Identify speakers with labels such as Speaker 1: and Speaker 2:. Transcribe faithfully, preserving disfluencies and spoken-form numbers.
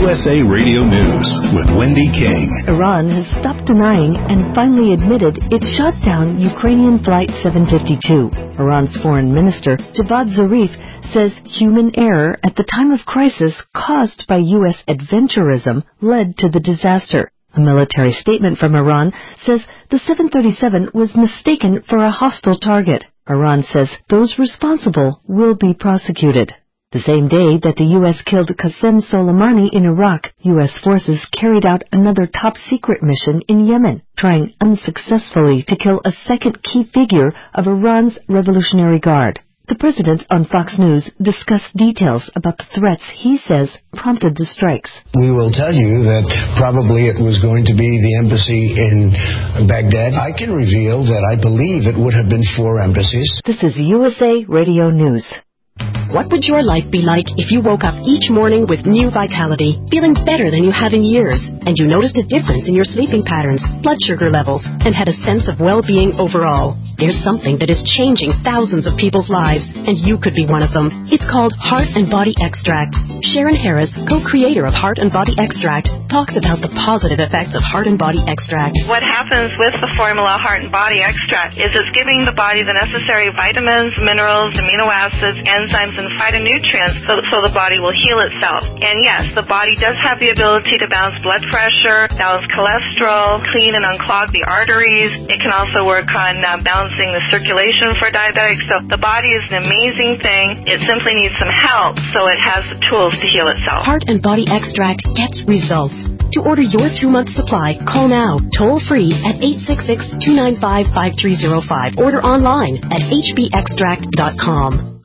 Speaker 1: S A Radio News with Wendy King.
Speaker 2: Iran has stopped denying and finally admitted it shot down Ukrainian Flight seven fifty-two. Iran's foreign minister, Javad Zarif, says human error at the time of crisis caused by U S adventurism led to the disaster. A military statement from Iran says the seven thirty-seven was mistaken for a hostile target. Iran says those responsible will be prosecuted. The same day that the U S killed Qasem Soleimani in Iraq, U S forces carried out another top-secret mission in Yemen, trying unsuccessfully to kill a second key figure of Iran's Revolutionary Guard. The president on Fox News discussed details about the threats he says prompted the strikes.
Speaker 3: We will tell you that probably it was going to be the embassy in Baghdad. I can reveal that I believe it would have been four embassies.
Speaker 2: This is U S A Radio News.
Speaker 4: What would your life be like if you woke up each morning with new vitality, feeling better than you have in years, and you noticed a difference in your sleeping patterns, blood sugar levels, and had a sense of well-being overall? There's something that is changing thousands of people's lives, and you could be one of them. It's called Heart and Body Extract. Sharon Harris, co-creator of Heart and Body Extract, talks about the positive effects of Heart and Body Extract.
Speaker 5: What happens with the formula Heart and Body Extract is it's giving the body the necessary vitamins, minerals, amino acids, enzymes, and phytonutrients so, so the body will heal itself. And yes, the body does have the ability to balance blood pressure, balance cholesterol, clean and unclog the arteries. It can also work on uh, balancing the circulation for diabetics. So the body is an amazing thing. It simply needs some help so it has the tools to heal itself.
Speaker 4: Heart and Body Extract gets results. To order your two-month supply, call now, toll-free at eight six six, two nine five, five three zero five. Order online at h b extract dot com.